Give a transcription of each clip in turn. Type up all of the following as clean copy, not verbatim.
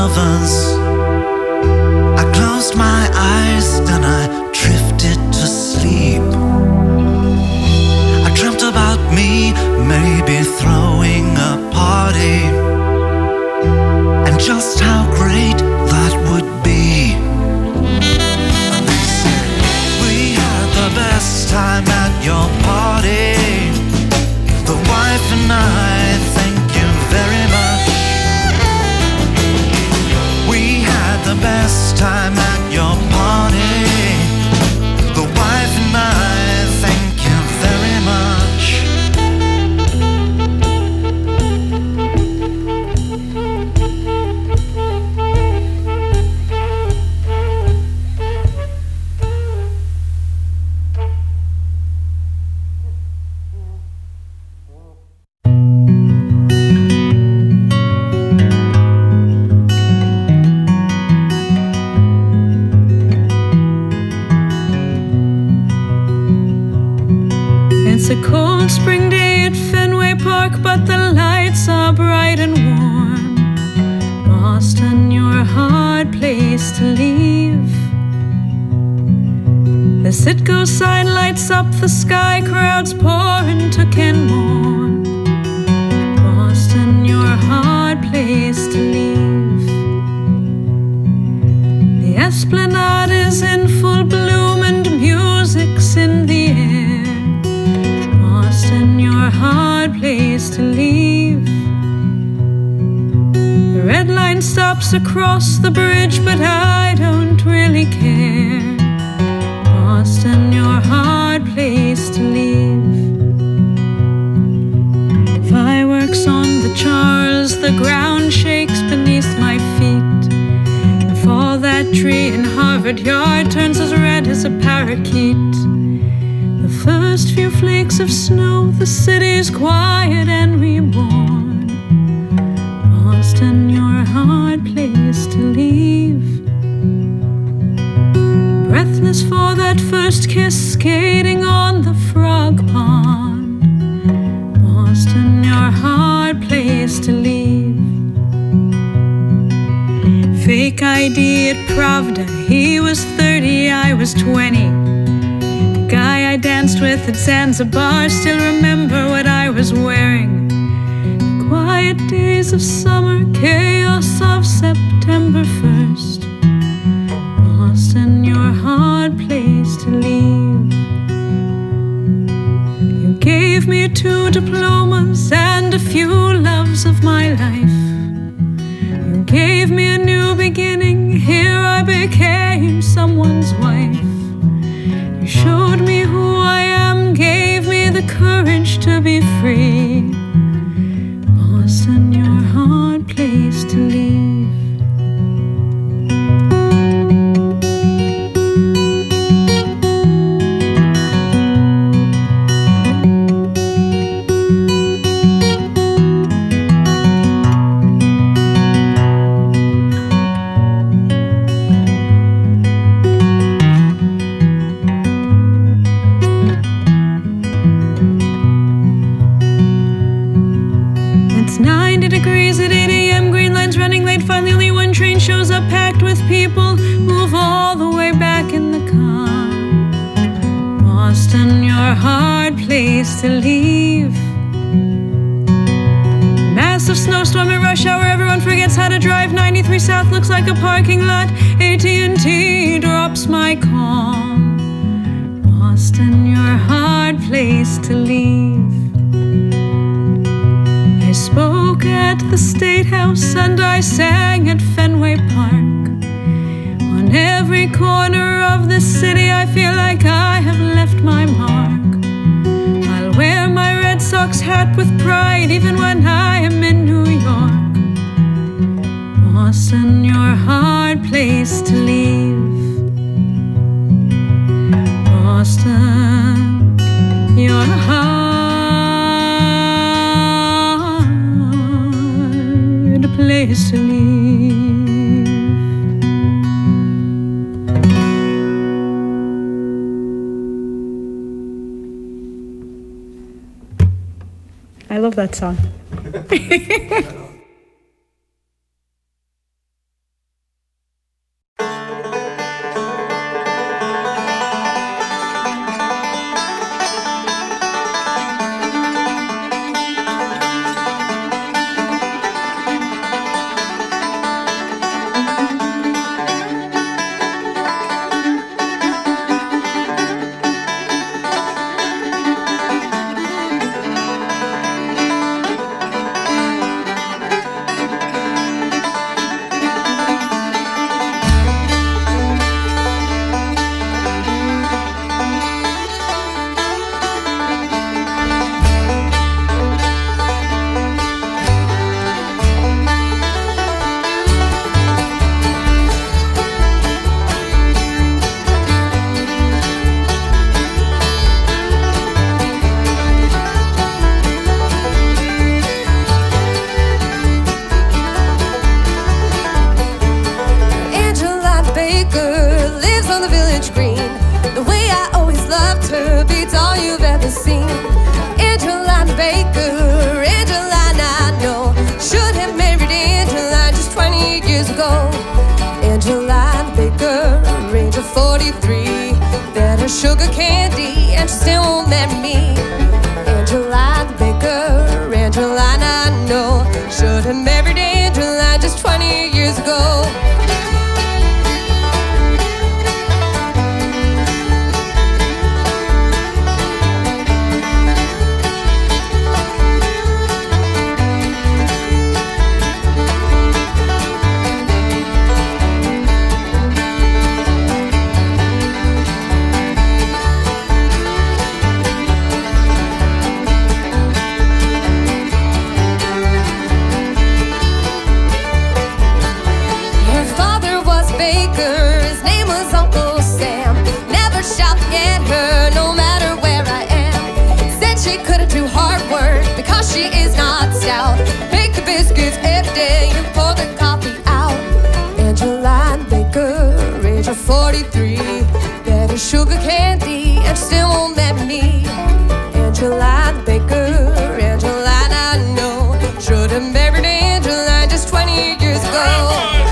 lovers. I closed my eyes, then I drifted to sleep. I dreamt about me, maybe throwing a party, and just how great that would be. And they said, we had the best time at your party. The wife and I, thank you very much. We had the best time at your party. The wife and I, thank you very much. It's a cold spring day at Fenway Park, but the lights are bright and warm. Boston, you're a hard place to leave. The Citgo sign lights up the sky, crowds pour into Kenmore. Boston, you're a hard place to leave. The Esplanade is in full bloom and music's in the air. Boston, you're a hard place to leave. The red line stops across the bridge, but I don't really care. Boston, you're a hard place to leave. Fireworks on the Charles, the ground shakes beneath my feet. If all that tree in Harvard Yard turns as red as a parakeet, the first few flakes of snow, the city's quiet and reborn. Boston, you're a hard place to leave. Breathless for that first kiss, skating on the frog pond. Boston, you're a hard place to leave. Fake ID at Pravda, he was 30, I was 20. Guy I danced with at Zanzibar, still remember what I was wearing. The quiet days of summer, chaos of September 1st. Boston, you're a hard place to leave. You gave me 2 diplomas and a few loves of my life. You gave me a new beginning, here I became someone's wife. You showed me who I am, gave me the courage to be free. Boston, you're a hard place to leave. It's 90 degrees at 8 a.m., green line's running late. Finally, only one train shows up, packed with people. Move all the way back in the car. Boston, you're a hard place to leave. Massive snowstorm at rush hour, everyone forgets how to drive. 93 South looks like a parking lot. AT&T drops my call. Boston, you're a hard place to leave. I spoke at the State House and I sang at Fenway Park. On every corner of this city I feel like I have left my mark. I'll wear my Red Sox hat with pride even when I am in New York. Boston, you're a hard place to leave. Boston, you're a hard place to leave. I love that song. years ago. Angeline Baker, Ranger 43, fed her sugar candy and she still won't marry me. Angeline Baker, Angeline I know, should have married Angeline just 20 years ago. She is not stout. Bake the biscuits every day and pour the coffee out. Angeline Baker, Ranger 43, fed her sugar candy and she still won't marry me. Angeline Baker, Angeline I know, should have married Angeline just 20 years ago.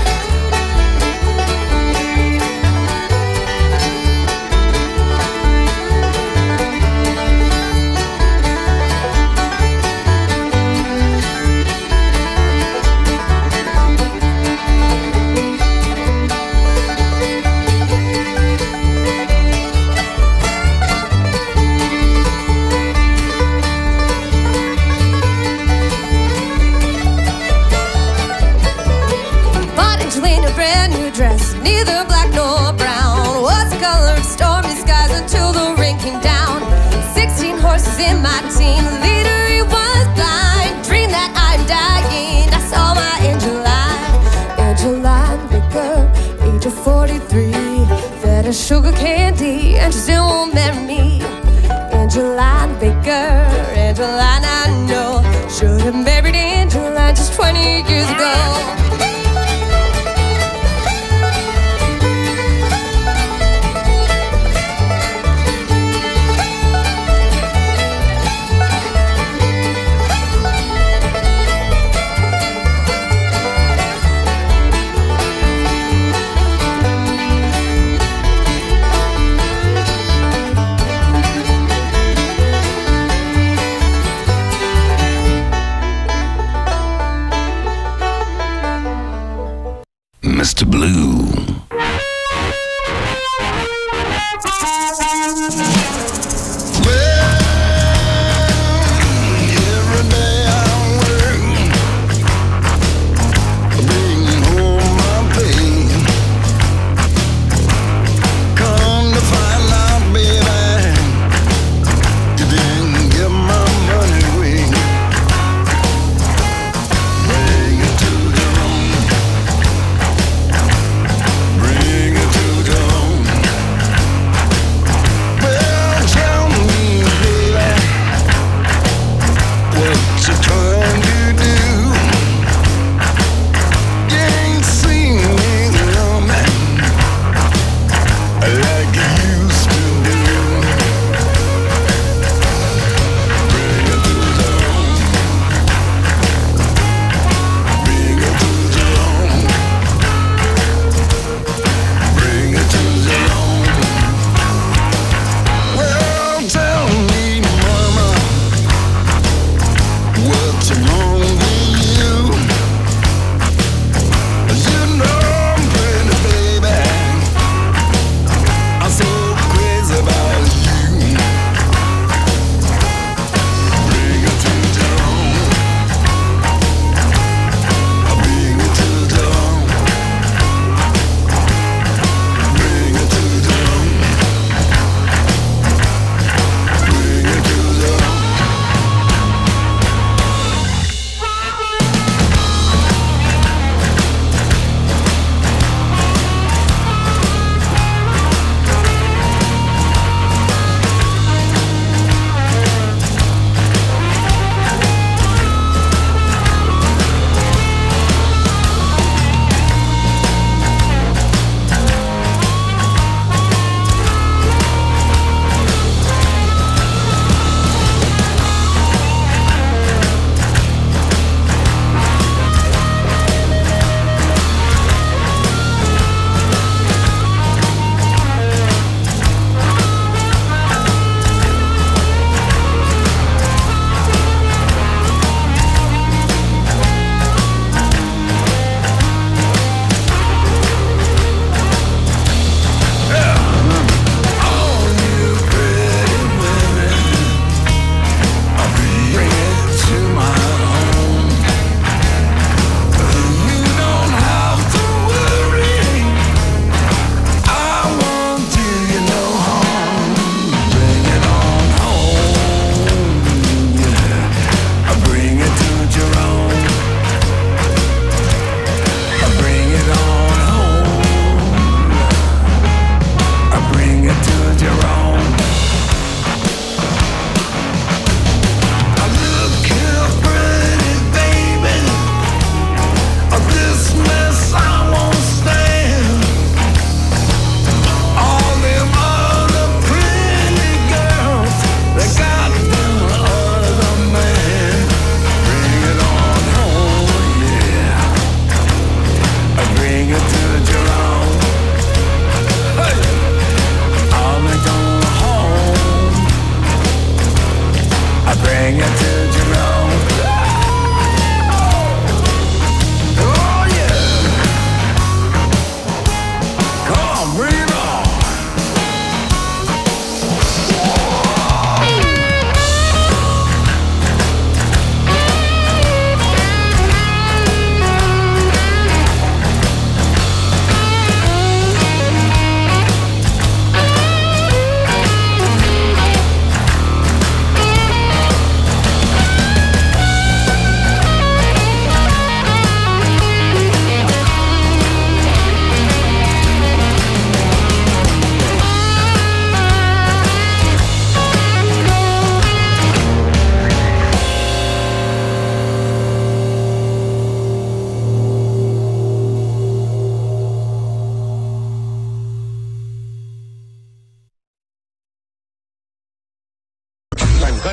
Dress, neither black nor brown, was the color of stormy skies until the rain came down. 16 horses in my team, the leader he was blind. Dream that I'm dying, I saw my Angeline. Angeline Baker, age of 43, fed her sugar candy and she still won't marry me. Angeline Baker, Angeline I know, should have married Angeline just 20 years ago. Mr. Blue. Bring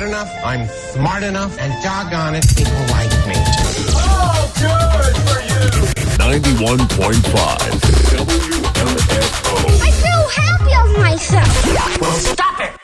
enough, I'm smart enough, and doggone it, people like me. Oh, good for you! 91.5 WMFO. I feel happy of myself. Well, stop it!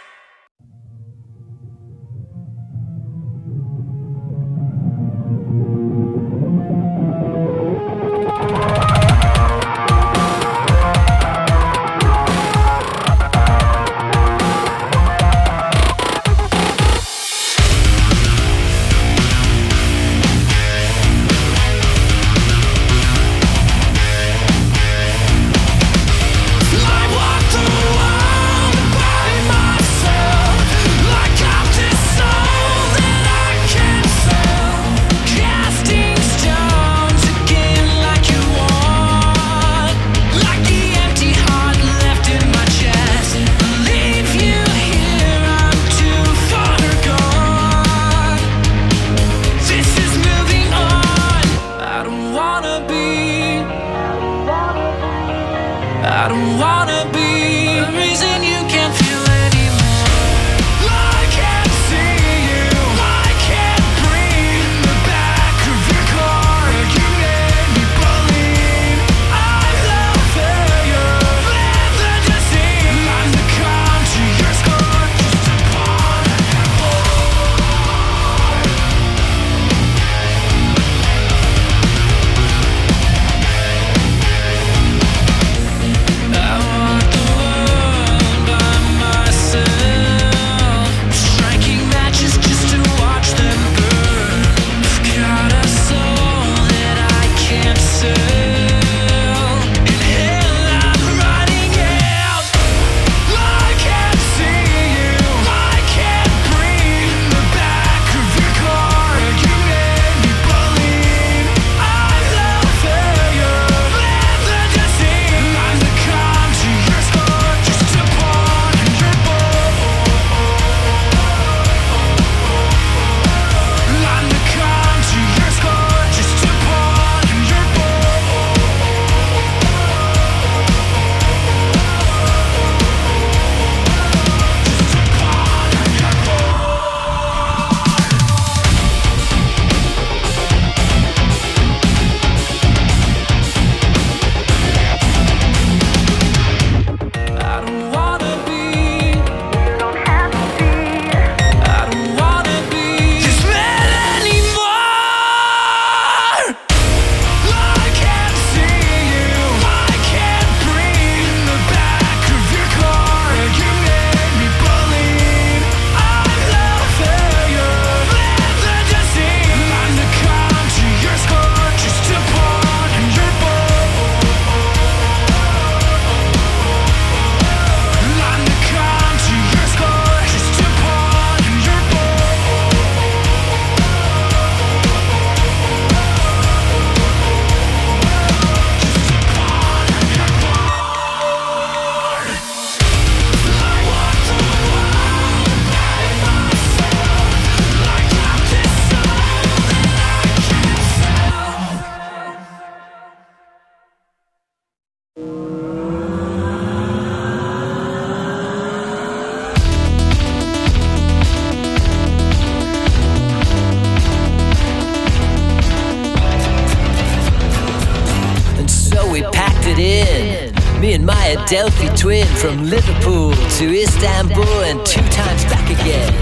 Delphi twin from Liverpool to Istanbul and 2 times back again.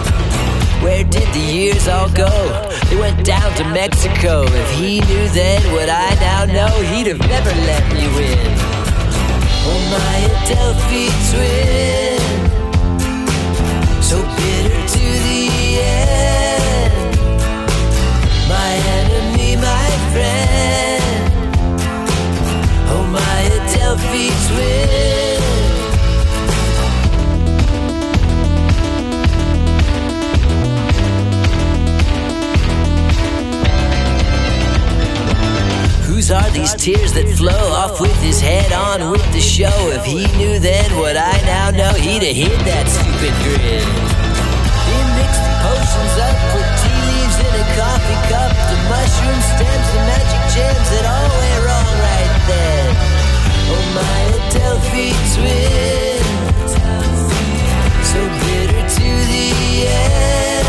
Where did the years all go? They went down to Mexico. If he knew then what I now know, he'd have never let me win. Oh my Delphi twin, so bitter to the end. My enemy, my friend. Oh my Delphi twin. Whose are these tears that flow off with his head on with the show? If he knew then what I now know, he'd have hid that stupid grin. He mixed the potions up, put tea leaves in a coffee cup, the mushroom stems, the magic gems that all went wrong right then. Oh my Delphi twin, so bitter to the end.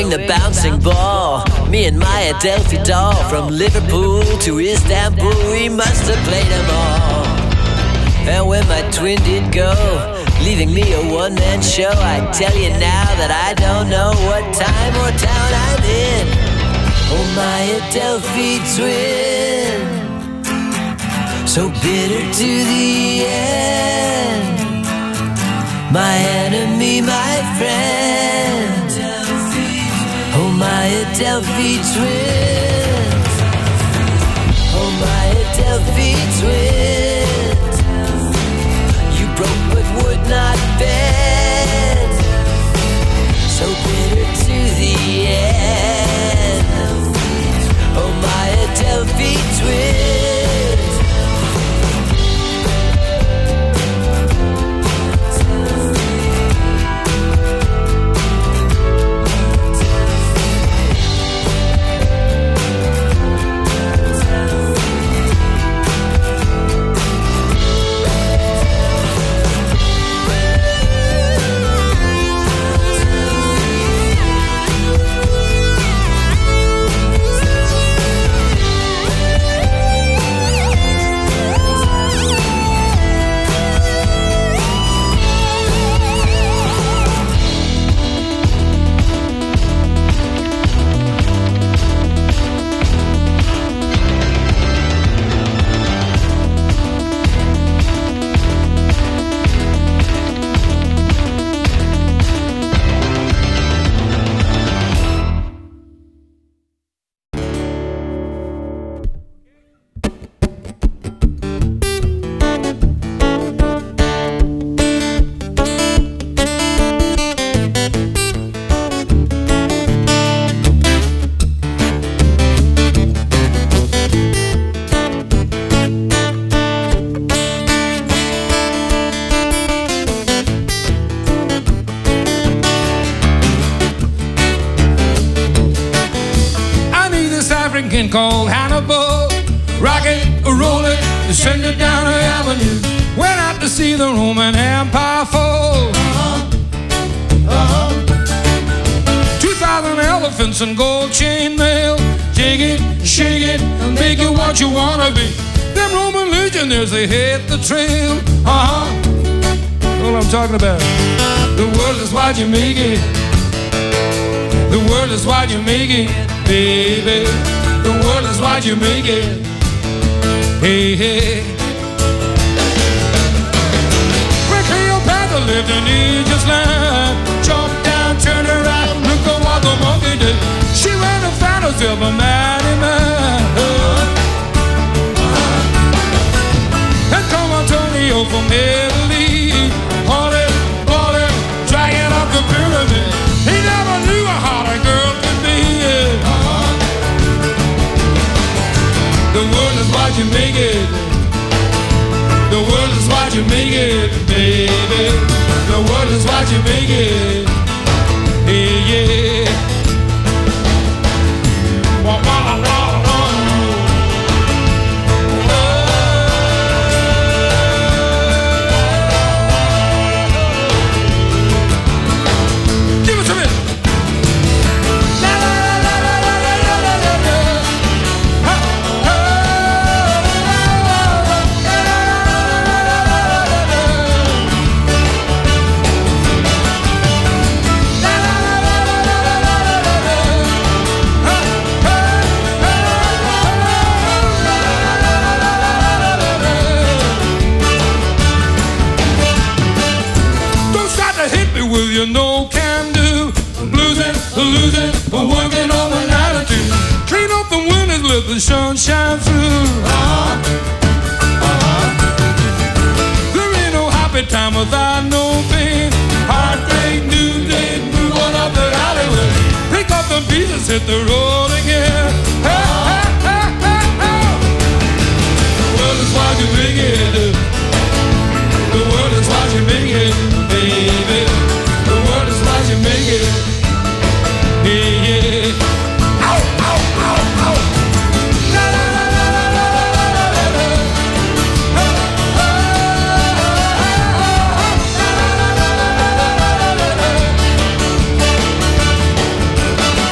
the bouncing ball. Me and my Adelphi doll. From Liverpool to Istanbul, we must have played them all. And when my twin did go, leaving me a one-man show, I tell you now that I don't know what time or town I'm in. Oh, my Adelphi twin, so bitter to the end. My enemy, my friend. Oh, my Adelphi twins. Oh, my Adelphi twins. You broke but would not bend. So bitter to the end. Oh, my Adelphi twins. Called Hannibal, rocket rolling, descended down the avenue, went out to see the Roman Empire fall. 2,000 elephants and gold chain mail, shake it, make it what you wanna be. Them Roman legionnaires, they hit the trail. That's what I'm talking about. The world is what you make it. The world is what you make it, baby. The world is what you make it. Hey, hey. When Cleopatra lived in Egypt's land, jump down, turn around, look at what the monkey did. She ran the fantasy of a mighty man. And come Antonio from Italy, hauling, dragging up the pyramid. He never knew how a girl could be. The world is what you make it. The world is what you make it, baby. The world is what you make it. Hey, yeah. Wah, wah, wah, wah. Give it to me. With your no can do, losing, but working on an attitude. Clean up the windows, let the sun shine through. There ain't no happy time without no pain. Heartbreak, new day, move on up the alleyway. Pick up the pieces, hit the road again. Hey, hey, hey, hey, hey. The world is what you make it. The world is what you make it, baby. The world is what you make it. Yeah, yeah. Ow, ow, ow, ow. La, la, la, la, la, la, la, la, la. La, la, la, la, la, la, la.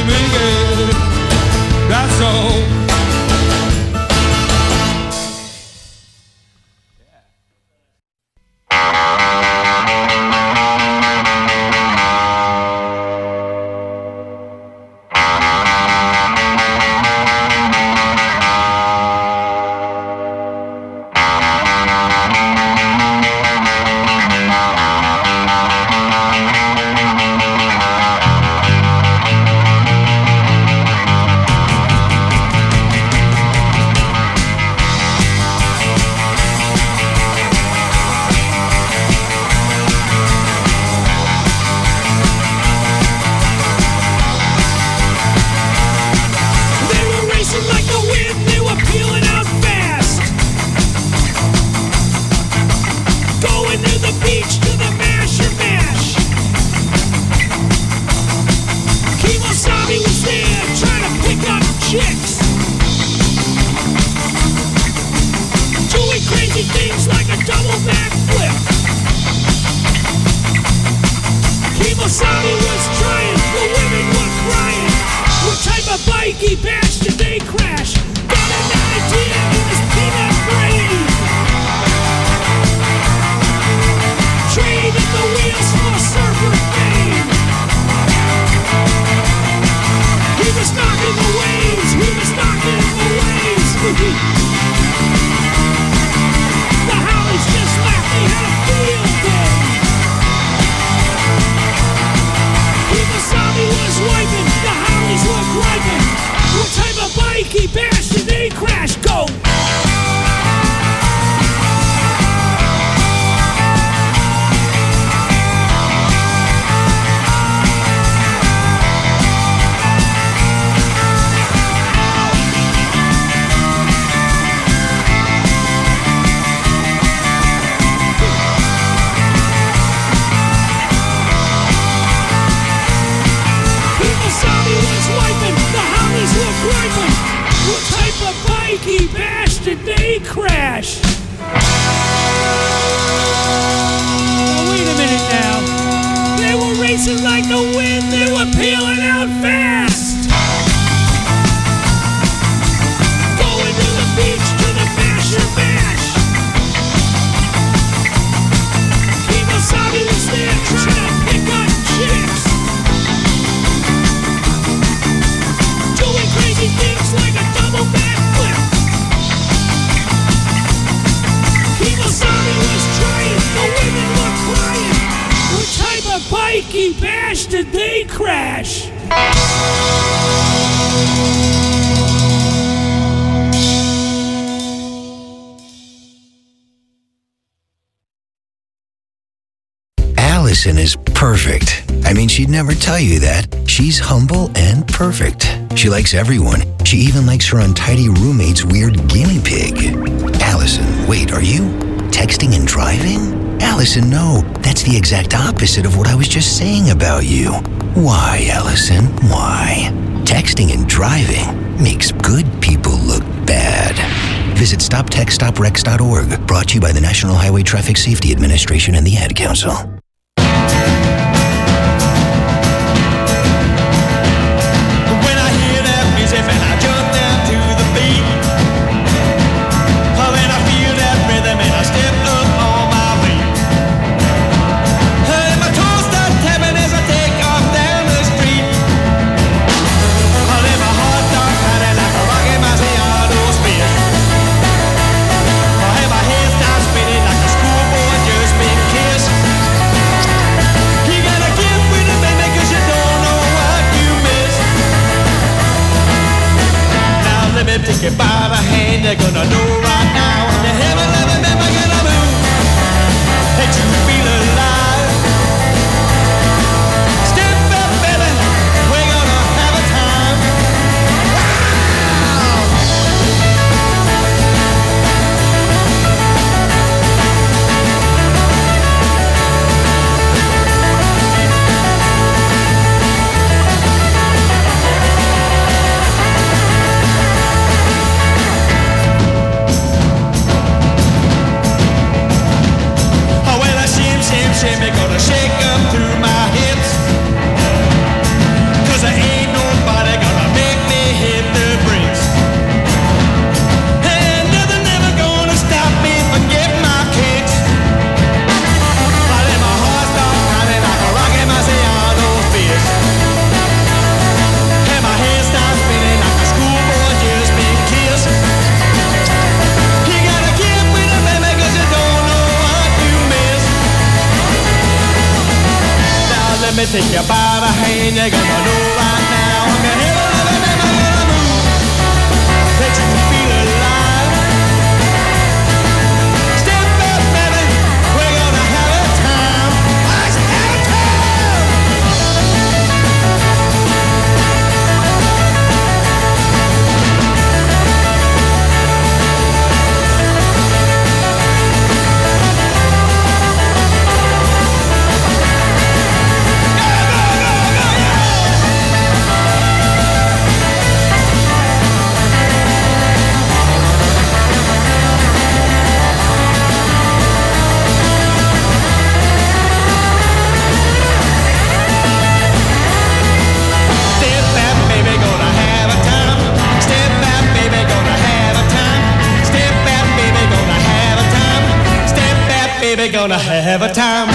make it. That's all. Allison is perfect. I mean, she'd never tell you that. She's humble and perfect. She likes everyone. She even likes her untidy roommate's weird guinea pig. Allison, wait, are you texting and driving? Allison, no. That's the exact opposite of what I was just saying about you. Why, Allison? Why? Texting and driving makes good people look bad. Visit StopTextStopWrecks.org, brought to you by the National Highway Traffic Safety Administration and the Ad Council. Take it by the hand, they're gonna know right now. The heaven of them never gonna move. That you feel alive. Step up, baby, we're gonna have a time. Shimmy gonna shake up through my hips, 'cause there ain't nobody let me take you by the hand. You're gonna know right now I'm the heaven of a man. I'm gonna move that you can feel alive. Step up, baby, we're gonna have a time. Let's have a time. Baby, gonna have a time.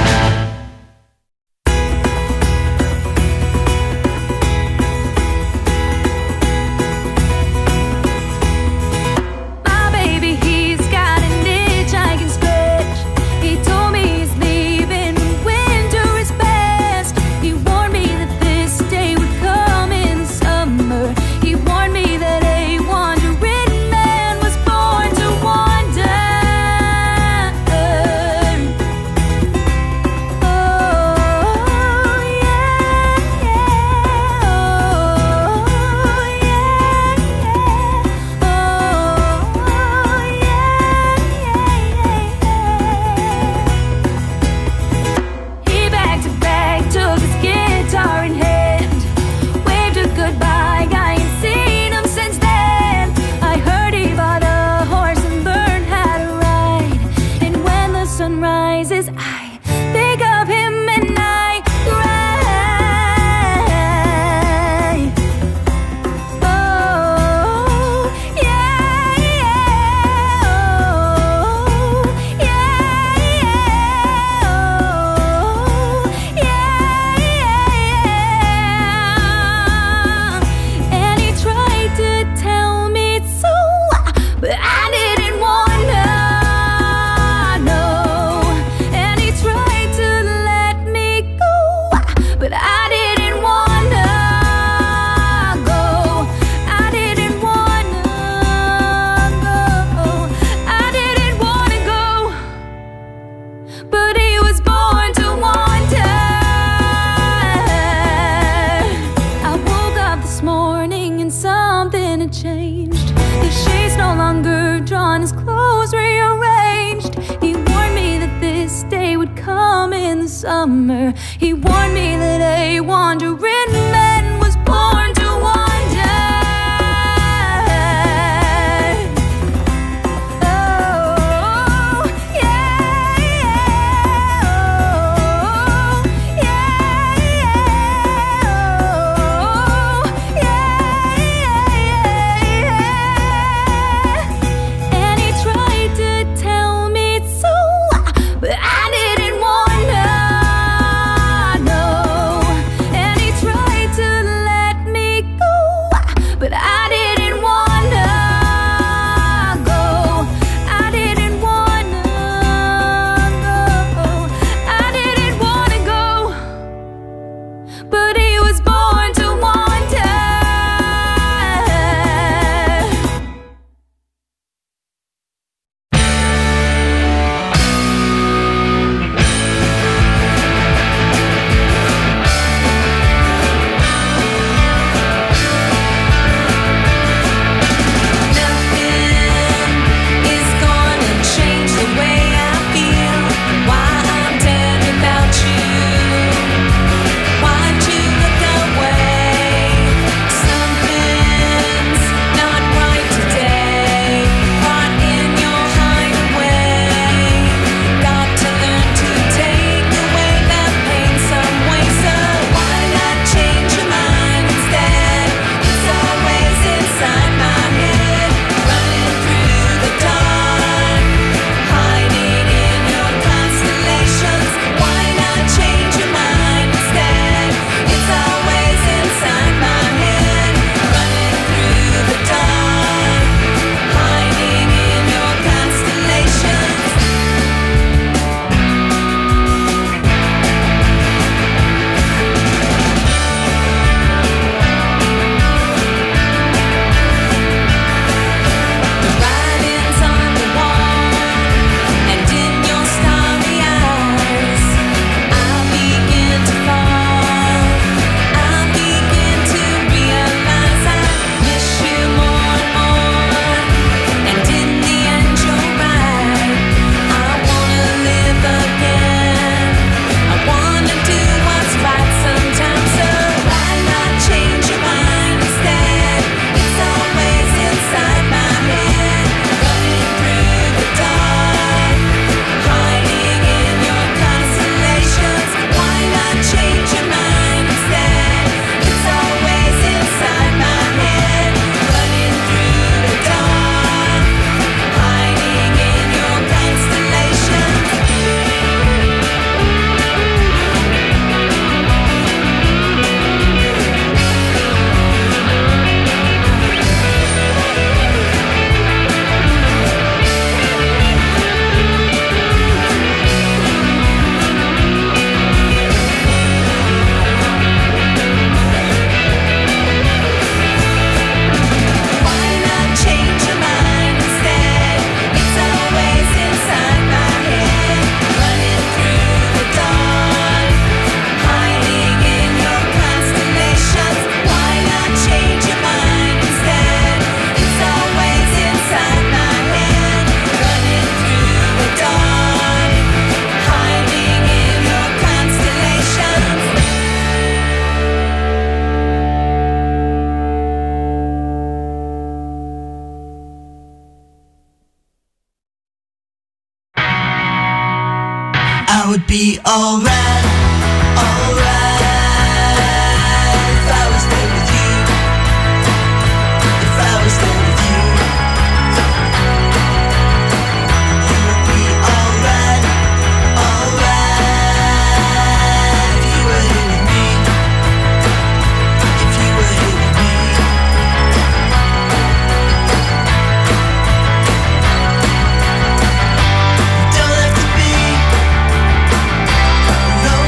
Summer, he warned me that a wandering man was born to wander. Oh, yeah, yeah, oh, yeah, yeah, oh, yeah, yeah, yeah. And he tried to tell me so, but I didn't want to. And he tried alright, alright. If I was there with you, if I was there with you, you would be alright, alright. If you were here with me, if you were here with me. You don't have to be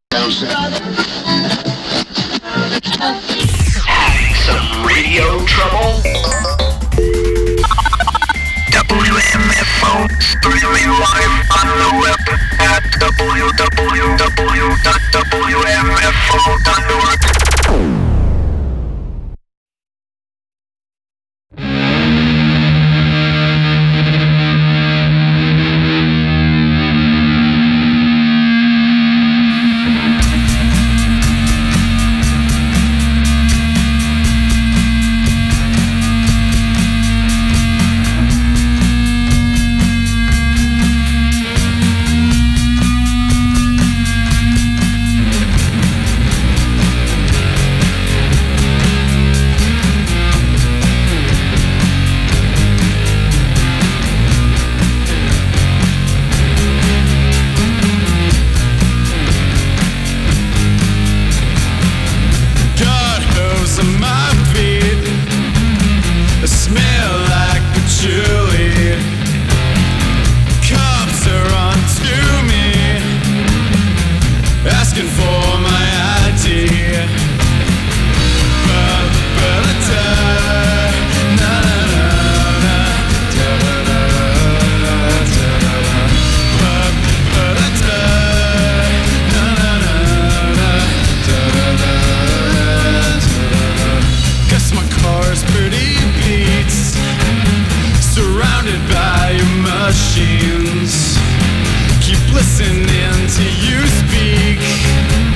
Some radio trouble? WMFO, streaming live on the web at www.wmfo.org. Listening to you speak.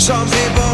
Some people